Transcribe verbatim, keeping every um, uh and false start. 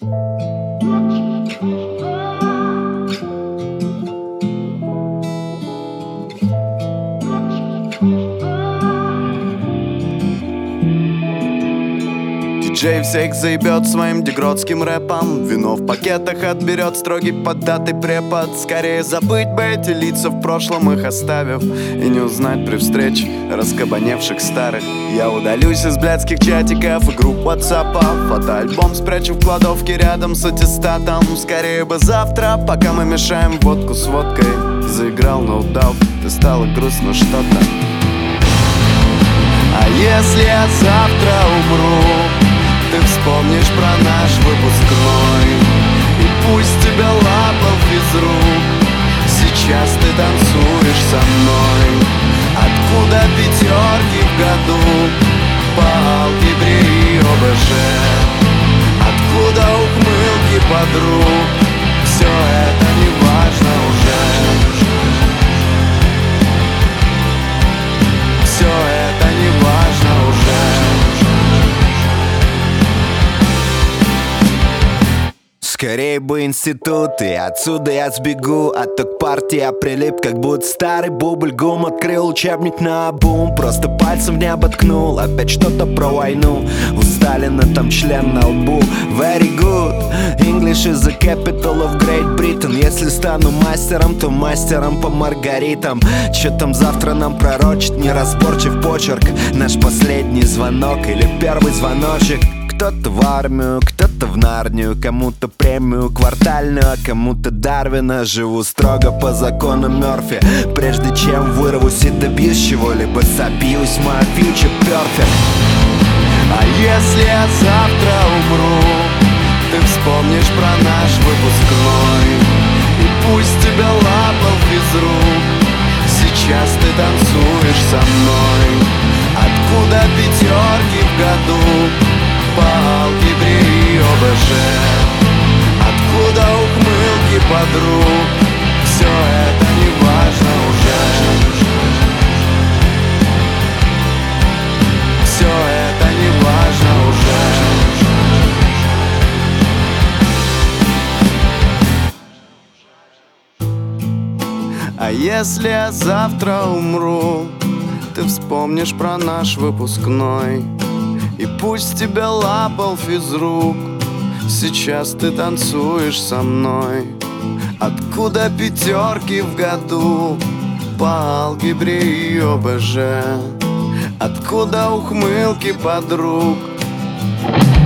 Диджей всех заебет своим дегродским рэпом. Вино в пакетах отберет строгий поддатый препод. Скорее забыть бы эти лица в прошлом, их оставив, и не узнать при встрече раскабаневших старых. Я удалюсь из блядских чатиков и групп ватсапа. Фотоальбом спрячу в кладовке рядом с аттестатом. Скорее бы завтра, пока мы мешаем водку с водкой, заиграл ноутдаук, и стало грустно что-то. А если я завтра умру, ты вспомнишь про наш выпускной, и пусть тебя лапал физрук. Сейчас ты танцуешь со мной. Откуда пятерки в году, по алгебре и ОБЖ? Откуда ухмылки подруг? Все это не важно уже. Все это не важно уже. Скорее бы институт, и отсюда я сбегу. От той партии я прилип, как будто старый бубльгум. Открыл учебник наобум, просто пальцем в небо ткнул. Опять что-то про войну, у Сталина там член на лбу. Very good, English is the capital of Great Britain. Если стану мастером, то мастером по маргаритам. Че там завтра нам пророчит неразборчив почерк? Наш последний звонок или первый звоночек? Кто-то в армию, кто-то в Нарнию, кому-то премию квартальную, а кому-то Дарвина. Живу строго по закону Мёрфи. Прежде чем вырвусь и добьюсь чего-либо, собьюсь, мой future perfect. А если я завтра умру, ты вспомнишь про наш выпускной, и пусть тебя лапал физрук. Сейчас ты танцуешь со мной. Откуда пятерки в году, по алгебре и ОБЖ? Откуда ухмылки подруг? Все это не важно уже. Все это не важно уже. А если я завтра умру, ты вспомнишь про наш выпускной, и пусть тебя лапал физрук. Сейчас ты танцуешь со мной. Откуда пятерки в году, по алгебре и ОБЖ? Откуда ухмылки подруг?